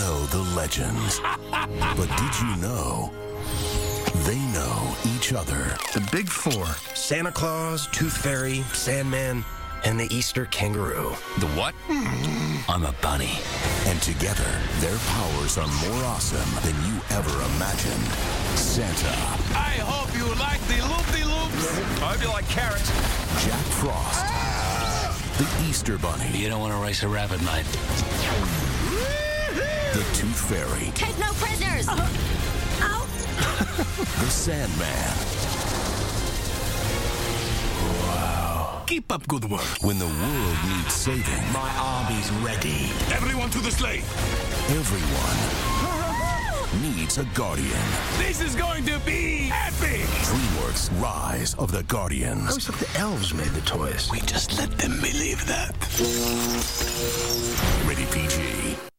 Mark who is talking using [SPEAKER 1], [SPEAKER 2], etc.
[SPEAKER 1] know the legends. But did you know they know each other?
[SPEAKER 2] The Big Four.
[SPEAKER 3] Santa Claus, Tooth Fairy, Sandman, and the Easter Kangaroo.
[SPEAKER 4] The what? I'm a bunny.
[SPEAKER 1] And together, their powers are more awesome than you ever imagined. Santa.
[SPEAKER 4] I hope you like the loop-de-loops. I hope you like carrots.
[SPEAKER 1] Jack Frost. The Easter Bunny.
[SPEAKER 4] You don't want to race a rabbit, mate.
[SPEAKER 1] The Tooth Fairy.
[SPEAKER 5] Take no prisoners! Ow!
[SPEAKER 1] The Sandman.
[SPEAKER 2] Keep up good work.
[SPEAKER 1] When the world needs saving,
[SPEAKER 2] My army's ready.
[SPEAKER 4] Everyone to the sleigh.
[SPEAKER 1] everyone needs a guardian.
[SPEAKER 4] This is going to be epic.
[SPEAKER 1] DreamWorks Rise of the
[SPEAKER 2] I
[SPEAKER 1] Guardians.
[SPEAKER 2] always thought the elves made the toys.
[SPEAKER 4] We just let them believe that.
[SPEAKER 1] Rated PG.